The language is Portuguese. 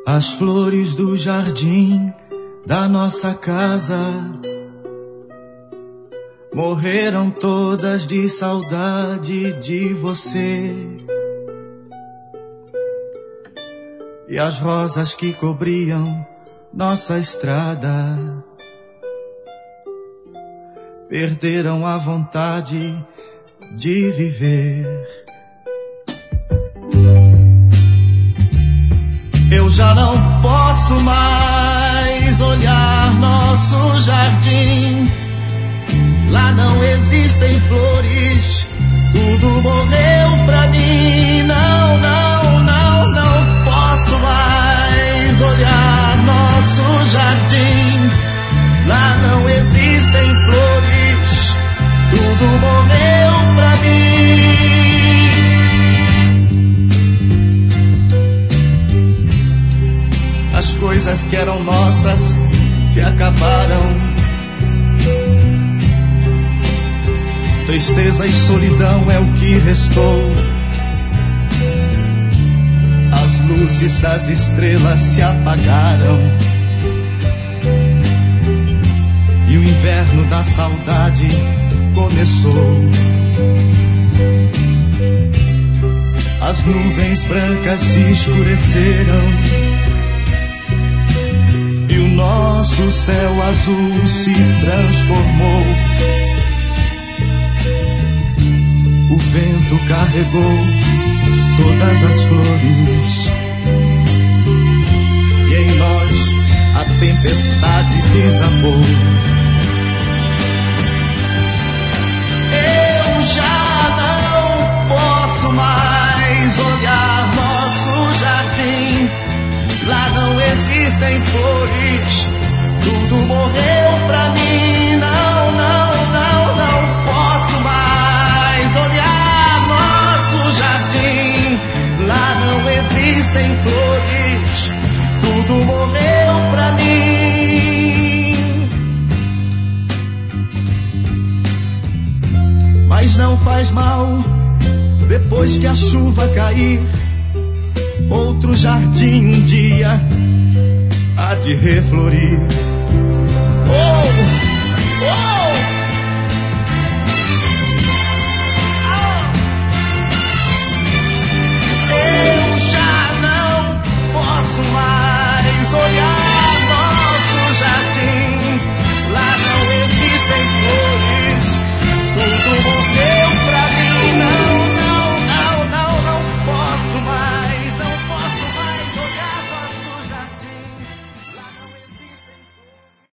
As flores do jardim da nossa casa morreram todas de saudade de você. E as rosas que cobriam nossa estrada perderam a vontade de viver. Eu já não posso mais olhar nosso jardim. Lá não existem flores, tudo morreu pra mim. Não, não, não, não posso mais olhar nosso jardim. Lá não existem flores, tudo morreu pra mim. As coisas que eram nossas se acabaram. Tristeza e solidão é o que restou. As luzes das estrelas se apagaram. E o inverno da saudade começou. As nuvens brancas se escureceram. E o nosso céu azul se transformou. O vento carregou todas as flores. E em nós a tempestade desabou. Eu já não posso mais olhar nosso jardim. Lá não existem flores, tudo morreu pra mim. Não, não, não, não posso mais olhar nosso jardim. Lá não existem flores, tudo morreu pra mim. Mas não faz mal, depois que a chuva cair, outro jardim um dia há de reflorir. Oh, oh.